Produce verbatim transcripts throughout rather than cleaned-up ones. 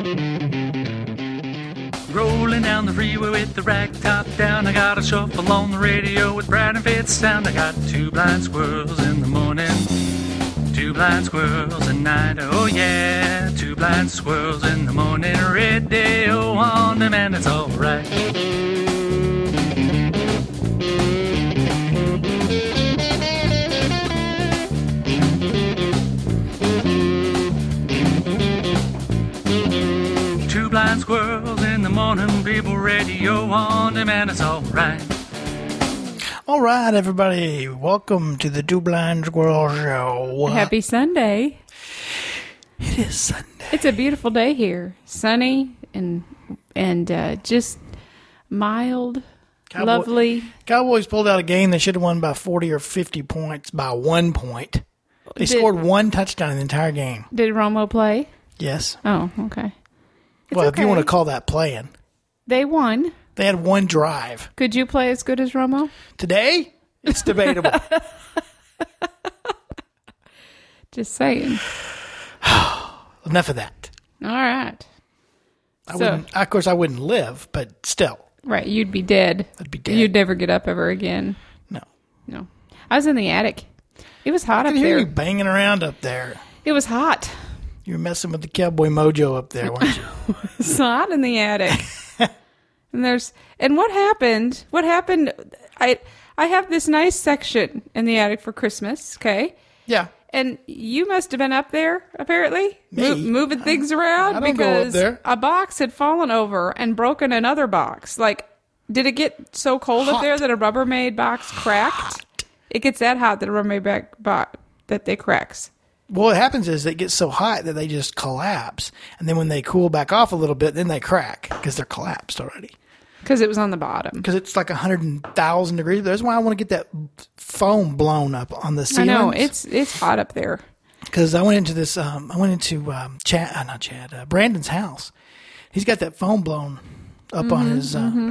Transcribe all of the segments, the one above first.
Rolling down the freeway with the rag top down. I got a shuffle on the radio with Brad and Fitz sound. I got two blind squirrels in the morning, two blind squirrels at night. Oh yeah, two blind squirrels in the morning. Radio on demand, it's alright. Two blind squirrels in the morning, people, radio on demand, it's alright. All right, everybody, welcome to the Two Blind Squirrel Show. Happy Sunday. It is Sunday. It's a beautiful day here. Sunny and and uh, just mild, Cowboy- lovely. Cowboys pulled out a game they should have won by forty or fifty points by one point. They Did- scored one touchdown in the entire game. Did Romo play? Yes. Oh, okay. It's well, if you okay. want to call that playing. They won. They had one drive. Could you play as good as Romo? Today, it's debatable. Just saying. Enough of that. All right. I So- wouldn't. Of course, I wouldn't live, but still, Right, you'd be dead. I'd be dead. You'd never get up ever again. No. No. I was in the attic. It was hot I up could hear there. you banging around up there. It was hot. You were messing with the cowboy mojo up there, weren't you? It's hot in the attic. And there's and what happened? What happened? I I have this nice section in the attic for Christmas, okay? Yeah. And you must have been up there, apparently, Me? mo- moving things around I don't go up because there. a box had fallen over and broken another box. Like, did it get so cold up Hot. there that a Rubbermaid box cracked? It gets that hot that a Rubbermaid back bo- that they cracks. Well, what happens is they get so hot that they just collapse. And then when they cool back off a little bit, then they crack because they're collapsed already. Because it was on the bottom. Because it's like one hundred thousand degrees. That's why I want to get that foam blown up on the I ceilings. know, it's it's hot up there. Because I went into this, um, I went into um, Chad, uh, not Chad, uh, Brandon's house. He's got that foam blown up Mm-hmm, on his uh,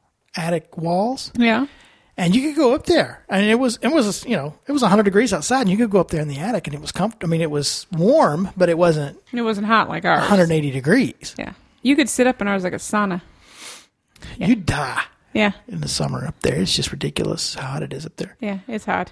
attic walls. Yeah. And you could go up there, and it was it was you know it was one hundred degrees outside, and you could go up there in the attic, and it was comfortable. I mean, it was warm, but it wasn't It wasn't hot like ours. one hundred eighty degrees. Yeah. You could sit up in ours like a sauna. Yeah. You'd die Yeah. in the summer up there. It's just ridiculous how hot it is up there. Yeah, it's hot.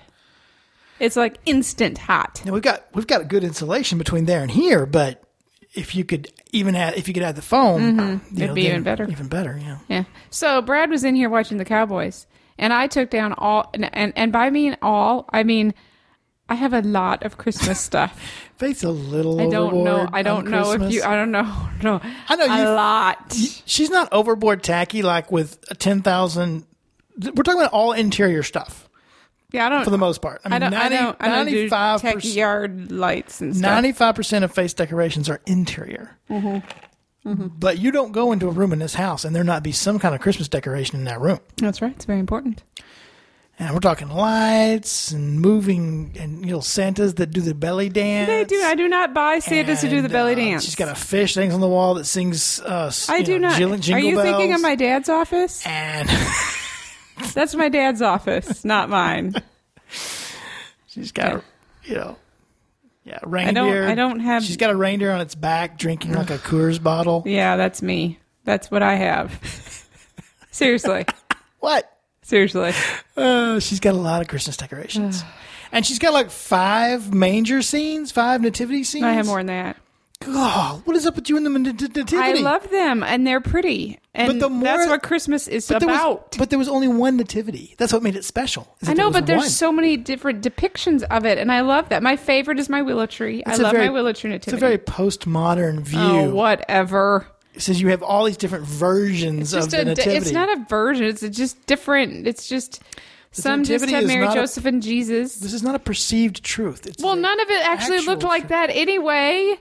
It's like instant hot. Now we've got we've got a good insulation between there and here, but if you could even add if you could add the foam, you Mm-hmm. It'd know, be then even better. Even better, yeah. Yeah. So Brad was in here watching the Cowboys, and I took down all, and and, and by mean all, I mean I have a lot of Christmas stuff. Faith's a little I don't know. overboard I don't on know if Christmas. you. I don't know. No. I know a you- lot. She's not overboard tacky like with a ten thousand. We're talking about all interior stuff Yeah, I don't. for the most part. I mean, I don't. I don't. I don't do ninety-five tech percent yard lights and stuff. ninety-five percent of face decorations are interior. Mm-hmm. But you don't go into a room in this house and there not be some kind of Christmas decoration in that room. That's right. It's very important. And we're talking lights and moving and, you know, Santas that do the belly dance. They do. I do not buy Santas to do the And, belly uh, dance. She's got a fish things on the wall that sings. Uh, I you do know, not. Jingle, jingle Are you thinking bells. of my dad's office? And That's my dad's office, not mine. she's got, a, you know, yeah, I reindeer. don't. I don't have. She's got a reindeer on its back drinking like a Coors bottle. Yeah, that's me. That's what I have. Seriously. What? Seriously. Uh, she's got a lot of Christmas decorations. And she's got like five manger scenes, five nativity scenes. I have more than that. God, what is up with you and the nat- nativity? I love them, and they're pretty. And But the more- that's what Christmas is but there was- about. but there was only one nativity. That's what made it special. is I that there know, was but there's one. so many different depictions of it, and I love that. My favorite is my willow tree. It's I a love very- my willow tree nativity. It's a very postmodern view. Oh, whatever. It says you have all these different versions It's of just the a. nativity. It's not a version. It's just different. It's just some just nativity have is Mary, not a- Joseph, and Jesus. This is not a perceived truth. It's Well, a none of it actually actual looked like truth. that anyway.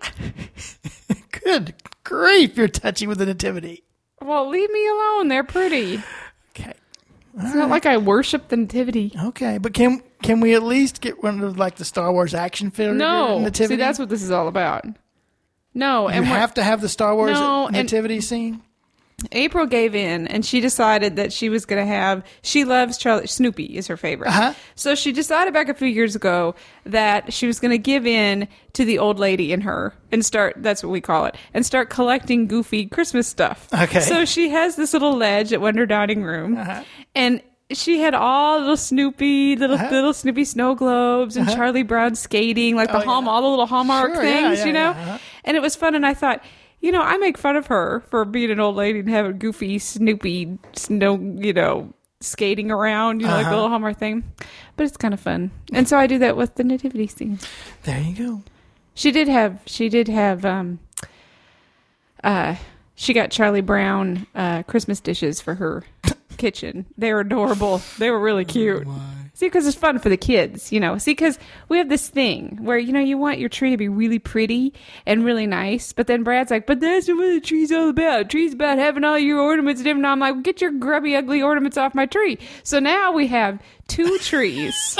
Good grief, you're touchy with the nativity. Well, leave me alone. They're pretty. Okay. It's not like I worship the nativity. Okay, but can can we at least get one of like the Star Wars action figure No. nativity? See, that's what this is all about. No. you and what- have to have the Star Wars No, and- nativity scene. April gave in, and she decided that she was going to have. She loves Charlie. Snoopy is her favorite. Uh-huh. So she decided back a few years ago that she was going to give in to the old lady in her and start. That's what we call it, and start collecting goofy Christmas stuff. Okay. So she has this little ledge at one her dining room, uh-huh. and she had all little Snoopy, little uh-huh. little Snoopy snow globes, and uh-huh. Charlie Brown skating, like the oh, Hallmark, yeah. all the little Hallmark sure, things, yeah, yeah, you know. Yeah, uh-huh. And it was fun, and I thought, you know, I make fun of her for being an old lady and having goofy Snoopy snow, you know, skating around, you know, uh-huh. like the little Hallmark thing. But it's kind of fun, and so I do that with the nativity scene. There you go. She did have. She did have. Um, uh, she got Charlie Brown uh, Christmas dishes for her kitchen. They were adorable. They were really cute. Oh, see, because it's fun for the kids, you know. See, because we have this thing where, you know, you want your tree to be really pretty and really nice, but then Brad's like, but that's what the tree's all about. The tree's about having all your ornaments and everything. I'm like, get your grubby, ugly ornaments off my tree. So now we have two trees.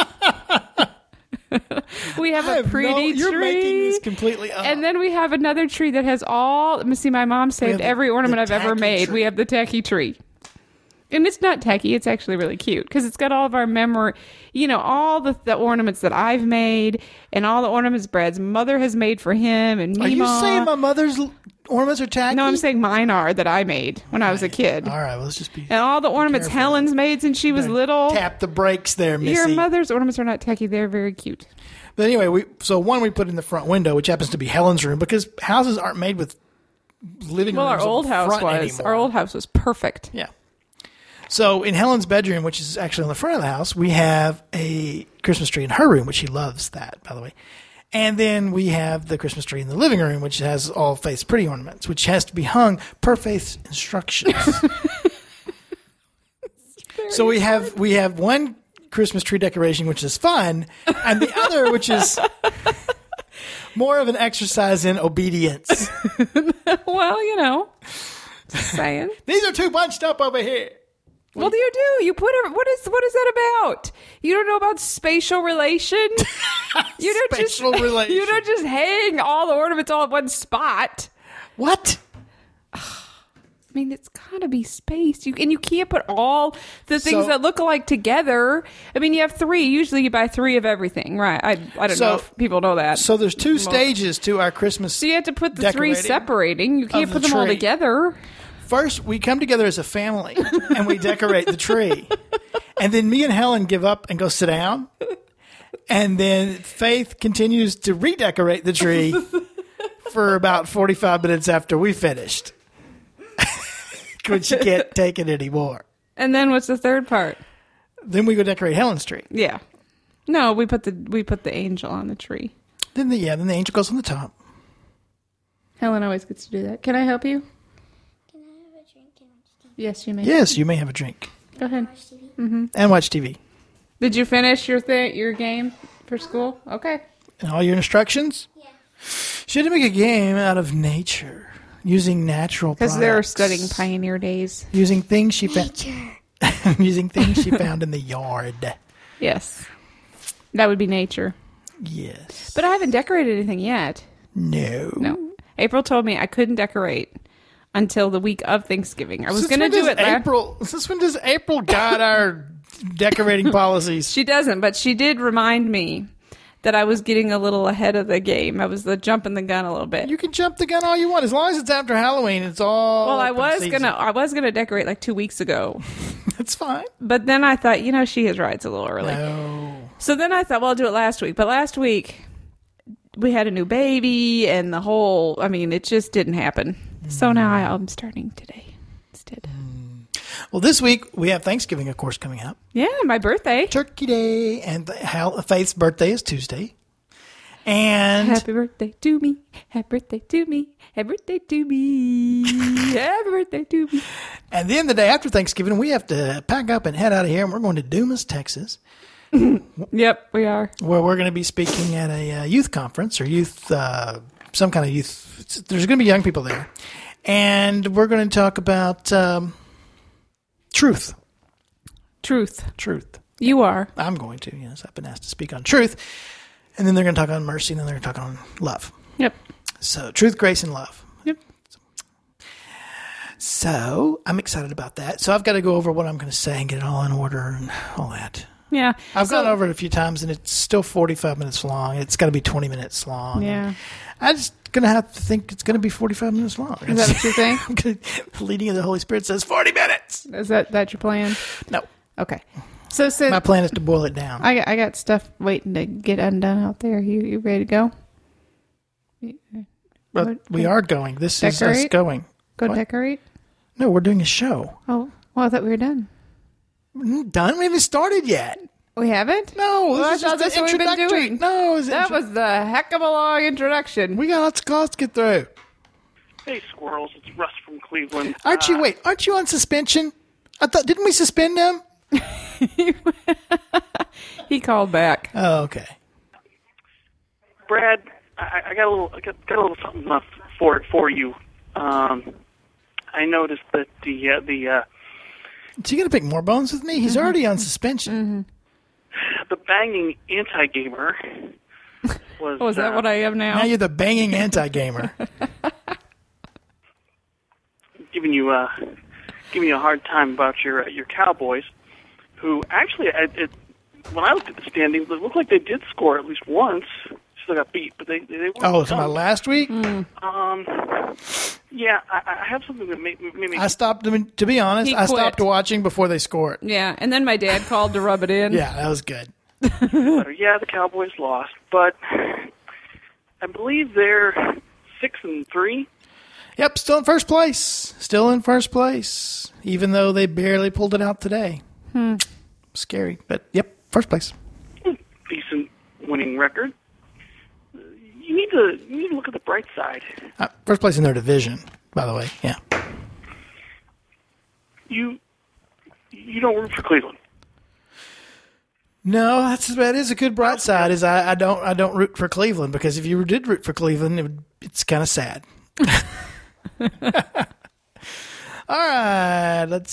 We have I a have pretty no, tree. You're making this completely up. And then we have another tree that has all, let me see, my mom saved the, every ornament I've ever made. Tree. We have the tacky tree. And it's not tacky. It's actually really cute because it's got all of our memory, you know, all the, the ornaments that I've made and all the ornaments Brad's mother has made for him and me. Are you saying my mother's ornaments are tacky? No, I'm saying mine are that I made when I was a kid. All right, well, let's just be. And all the ornaments careful. Helen's made since she was little. Tap the brakes there, Missy. Your mother's ornaments are not tacky. They're very cute. But anyway, we so one we put in the front window, which happens to be Helen's room, because houses aren't made with living well, rooms. Well, our old house was. Anymore. Our old house was perfect. Yeah. So in Helen's bedroom, which is actually on the front of the house, we have a Christmas tree in her room, which she loves that, by the way. And then we have the Christmas tree in the living room, which has all Faith's pretty ornaments, which has to be hung per Faith's instructions. So we have we have one Christmas tree decoration, which is fun, and the other, which is more of an exercise in obedience. Well, you know, just saying. These are too bunched up over here. Well, you do. You put every, what is what is that about? You don't know about spatial relation. You don't spatial just relation. You don't just hang all the ornaments all at one spot. What? I mean, it's gotta be spaced. You and you can't put all the things so, that look alike together. I mean, you have three. Usually, you buy three of everything, right? I I don't so, know if people know that. So there's two stages to our Christmas. So you have to put the three separating. You can't the put them all tree. together. First, we come together as a family and we decorate the tree, and then me and Helen give up and go sit down, and then Faith continues to redecorate the tree for about forty-five minutes after we finished. Because she can't take it anymore. And then what's the third part? Then we go decorate Helen's tree. Yeah. No, we put the we put the angel on the tree. Then the yeah, then the angel goes on the top. Helen always gets to do that. Can I help you? Can I have a drink and watch T V? Yes, you may. Yes, you may have a drink. Go ahead. Watch T V? Mm-hmm. And watch T V. Did you finish your thing, your game for school? Okay. And all your instructions? Yeah. She had to make a game out of nature. Using natural products. Because they're studying Pioneer Days. Using things she found. Nature. Using things she found in the yard. Yes. That would be nature. Yes. But I haven't decorated anything yet. No. No. April told me I couldn't decorate until the week of Thanksgiving. I was Since going to when do it. does la- April. Since when does April guide our decorating policies? She doesn't, but she did remind me that I was getting a little ahead of the game. I was the jumping the gun a little bit. You can jump the gun all you want, as long as it's after Halloween. It's all. Well, I open was season. gonna, I was gonna decorate like two weeks ago, That's fine. but then I thought, you know, she is right. It's a little early. No. So then I thought, well, I'll do it last week. But last week we had a new baby, and the whole, I mean, it just didn't happen. Mm. So now I, I'm starting today instead. Mm. Well, this week we have Thanksgiving, of course, coming up. Yeah, my birthday. Turkey Day, and Hal- Faith's birthday is Tuesday. And Happy birthday to me. Happy birthday to me. Happy birthday to me. Happy birthday to me. And then the day after Thanksgiving, we have to pack up and head out of here, and we're going to Dumas, Texas, Yep, we are. where we're going to be speaking at a uh, youth conference or youth, uh, some kind of youth. There's going to be young people there. And we're going to talk about um, truth. Truth. Truth. You are. I'm going to, yes. I've been asked to speak on truth. And then they're going to talk on mercy, and then they're going to talk on love. Yep. So truth, grace, and love. Yep. So I'm excited about that. So I've got to go over what I'm going to say and get it all in order and all that. Yeah. I've So- gone over it a few times, and it's still forty-five minutes long. It's got to be twenty minutes long. Yeah. I'm just going to have to think it's going to be forty-five minutes long. Is that what you think? I'm gonna, the leading of the Holy Spirit says forty minutes. Is that that your plan? No. Okay. So since My plan is to boil it down. I got, I got stuff waiting to get undone out there. You you ready to go? But what- we are going. This is us Decorate? going. Go What? decorate? No, we're doing a show. Oh, well, I thought we were done. Mm, Done? We haven't started yet. We haven't? No, Well, I this is thought just that's the what we've been introductory. doing. No, it's That intro- was the heck of a long introduction. we got lots of calls to get through. Hey, squirrels! It's Russ from Cleveland. Aren't Uh, you? Wait, aren't you on suspension? I thought didn't we suspend him? He called back. Oh, okay. Brad? I, I got a little, I got, got a little something left for for you. Um, I noticed that the uh, the uh, Is he going to pick more bones with me? He's already on suspension. the banging anti-gamer was. Oh, is that uh, what I am now? Now you're the banging anti-gamer. giving you uh, giving you a hard time about your uh, your Cowboys, who actually, it, it, when I looked at the standings, it looked like they did score at least once. Still got beat, but they they weren't. Oh, so my done. last week, Um, yeah, I, I have something that made, made me. I stopped. I mean, to be honest, He I quit. stopped watching before they scored. Yeah, and then my dad called to rub it in. Yeah, that was good. Yeah, the Cowboys lost, but I believe they're six and three. Yep, still in first place. Still in first place, even though they barely pulled it out today. Hmm. Scary, but yep, first place. Decent winning record. You need to you need to look at the bright side. Uh, first place in their division, by the way. Yeah. You you don't root for Cleveland. No, that's that is a good bright side. Is I, I don't I don't root for Cleveland because if you did root for Cleveland, it would, it's kind of sad. All right, let's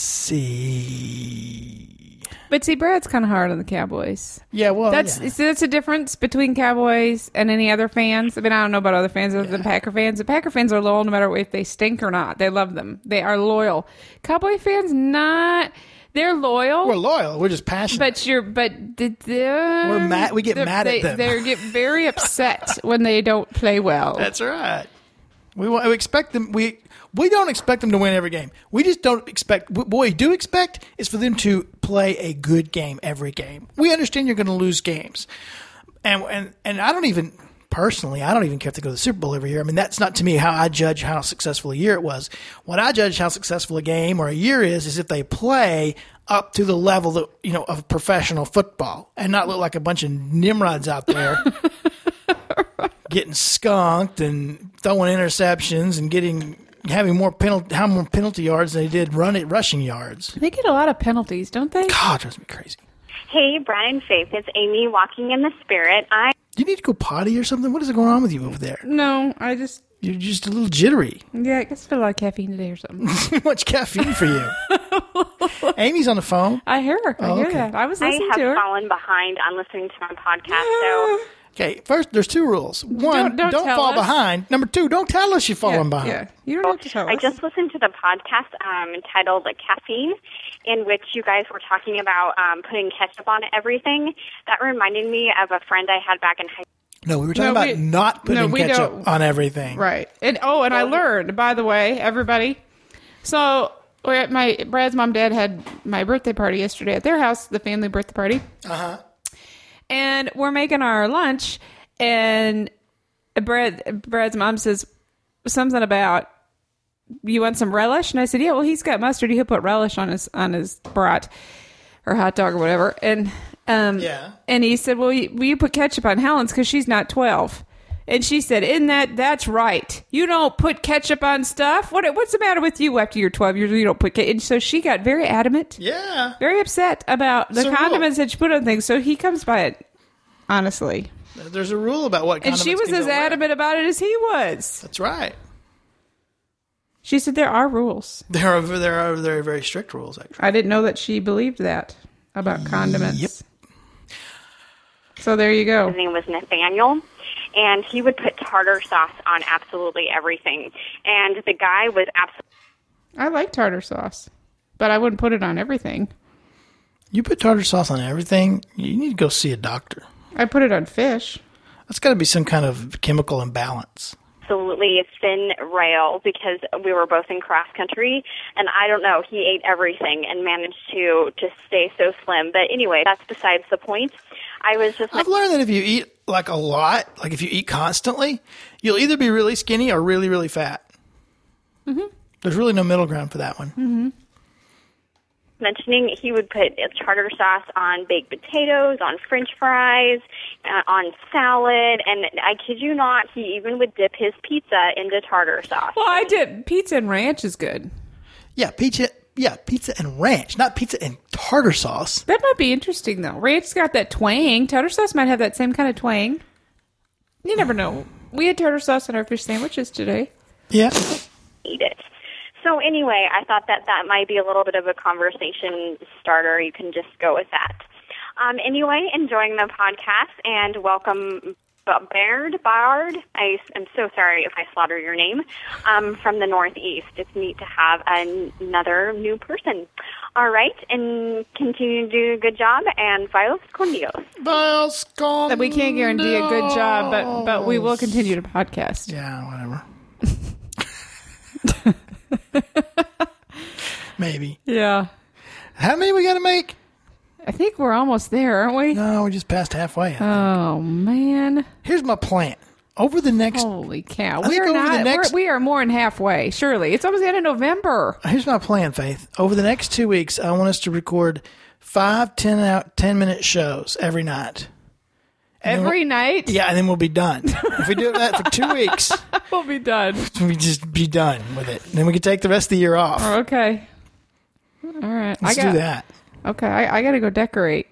see. But see, Brad's kind of hard on the Cowboys. Yeah, well, That's yeah. see, that's a difference between Cowboys and any other fans. I mean, I don't know about other fans other than Packer fans. The Packer fans are loyal no matter if they stink or not. They love them. They are loyal. Cowboy fans, not. They're loyal. we're loyal. We're just passionate. But you're, but the, the, We're mad- we get they're- mad at they, them. They get very upset when they don't play well. That's right. We want we expect them. We we don't expect them to win every game. We just don't expect. What we do expect is for them to play a good game every game. We understand you're going to lose games, and and and I don't even personally. I don't even care if they go to the Super Bowl every year. I mean, that's not to me how I judge how successful a year it was. When I judge how successful a game or a year is, is if they play up to the level that you know of professional football and not look like a bunch of nimrods out there. Getting skunked and throwing interceptions and getting having more penalty how more penalty yards than they did run it rushing yards. They get a lot of penalties, don't they? God, it drives me crazy. Hey, Brad and Faith, it's Amy walking in the spirit. I Do you need to go potty or something? What is going on with you over there? No, I just You're just a little jittery. yeah, I guess I feel like caffeine today or something. Too much caffeine for you. Amy's on the phone. I hear her. I Oh, hear okay. that. I was I listening have to her. fallen behind on listening to my podcast, so Okay, first there's two rules. One, Don't- don't tell fall us. behind. Number two, don't tell us you're falling yeah, behind. yeah. You don't have to tell I us. just listened to the podcast um, entitled Caffeine, in which you guys were talking about um, putting ketchup on everything. That reminded me of a friend I had back in high school. No, we were talking No, about we- not no, putting we ketchup don't. on everything. Right. And oh, and I learned, by the way, everybody. So we're at my Brad's mom and dad had my birthday party yesterday at their house, the family birthday party. Uh-huh. And we're making our lunch, and Brad Brad's mom says something about, you want some relish? And I said, yeah, well, he's got mustard. He'll put relish on his on his brat or hot dog or whatever. And um, Yeah. and he said, well, you, will you put ketchup on Helen's because she's not twelve? And she said, "Isn't that that's right? You don't put ketchup on stuff. What what's the matter with you after you're twelve years old? You don't put ketchup." And so she got very adamant, Yeah. very upset about the It's a rule. condiments that she put on things. So he comes by it honestly, There's a rule about what and condiments she was can as go where. adamant about it as he was. That's right. She said there are rules. There are there are very very strict rules actually. I didn't know that she believed that about condiments. Yep. So there you go. His name was Nathaniel, and he would put tartar sauce on absolutely everything. And the guy was absolutely I like tartar sauce, but I wouldn't put it on everything. You put tartar sauce on everything, you need to go see a doctor. I put it on fish. That's got to be some kind of chemical imbalance. Absolutely thin rail because we were both in cross country, and I don't know, he ate everything and managed to to stay so slim. But anyway, that's besides the point. I was just I've learned that if you eat like a lot, like if you eat constantly, you'll either be really skinny or really, really fat. Mm-hmm. There's really no middle ground for that one. Mm-hmm. mentioning he would put tartar sauce on baked potatoes, on French fries, uh, on salad, and I kid you not, he even would dip his pizza into tartar sauce. Well, I did. Pizza and ranch is good. Yeah, pizza. Yeah, pizza and ranch, not pizza and tartar sauce. That might be interesting, though. Ranch's got that twang. Tartar sauce might have that same kind of twang. You never know. We had tartar sauce on our fish sandwiches today. Yeah. Eat it. So anyway, I thought that that might be a little bit of a conversation starter. You can just go with that. Um, anyway, enjoying the podcast, and welcome Baird, Bard. I am so sorry if I slaughter your name, um, from the Northeast. It's neat to have an, another new person. All right, and continue to do a good job, and Vios con Dios. Vios con That we can't guarantee a good job, but but we will continue to podcast. Yeah, whatever. Maybe. Yeah. How many we got to make? I think we're almost there, aren't we? No, we just passed halfway. I think. Oh, man. Here's my plan. Over the next... Holy cow. I We think are over the not, next- we're, we are more than halfway, surely. It's almost the end of November. Here's my plan, Faith. Over the next two weeks, I want us to record five ten out, ten minute shows every night. And then Every we'll- night? Yeah, and then we'll be done. If we do that for two weeks, We'll be done. we just be done with it. And then we can take the rest of the year off. Okay. All right. Let's I got, do that. Okay, I, I got to go decorate.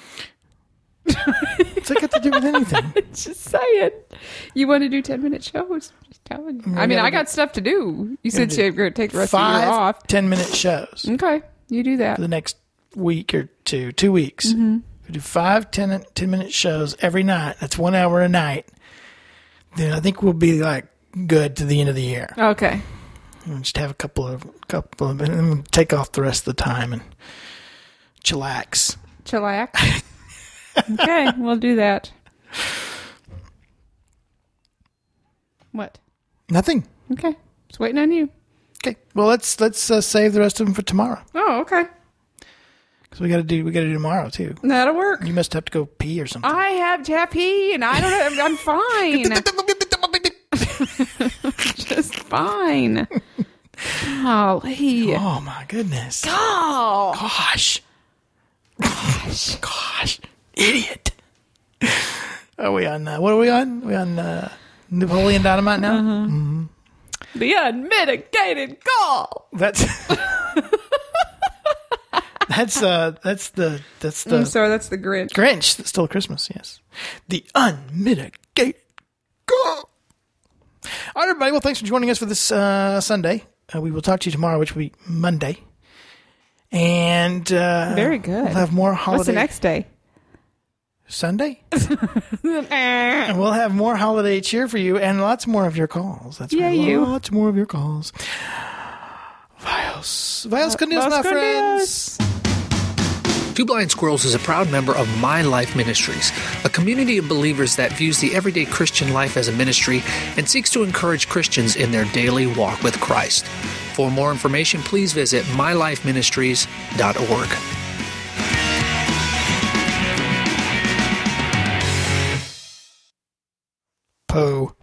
What's that got to do with anything? Just saying. You want to do ten minute shows? Just telling you. I mean, gotta I got stuff to do. You said do you're going to take the rest of the year Five off. ten minute shows Okay, you do that. for the next week or two, two weeks. Mm-hmm. We do five ten, ten minute shows every night. That's one hour a night. Then I think we'll be like good to the end of the year. Okay. We'll just have a couple of couple of, and then we'll take off the rest of the time and chillax. Chillax. Okay, we'll do that. What? Nothing. Okay. Just waiting on you. Okay. Well, let's let's uh, save the rest of them for tomorrow Oh, okay. because we got to do we got to do tomorrow too. That'll work. You must have to go pee or something. I have Tappy, and I don't have, I'm fine. Just fine. Golly. Oh my goodness! Oh. Gosh! Gosh! Gosh! Idiot! Are we on? Uh, what are we on? Are we on uh, Napoleon Dynamite now? Uh-huh. Mm-hmm. The unmitigated gall. That's that's uh that's the that's the I'm sorry, that's the Grinch. Grinch that stole Christmas. Yes, the unmitigated gall. All right, everybody. Well, thanks for joining us for this uh, Sunday. Uh, we will talk to you tomorrow, which will be Monday. And uh, Very good. We'll have more holiday. What's the next day? Sunday? And we'll have more holiday cheer for you and lots more of your calls. That's Yeah, right. you. Lots more of your calls. Vios. Vios con Dios, Vios my con friends. Two Blind Squirrels is a proud member of My Life Ministries, a community of believers that views the everyday Christian life as a ministry and seeks to encourage Christians in their daily walk with Christ. For more information, please visit my life ministries dot org. Poe.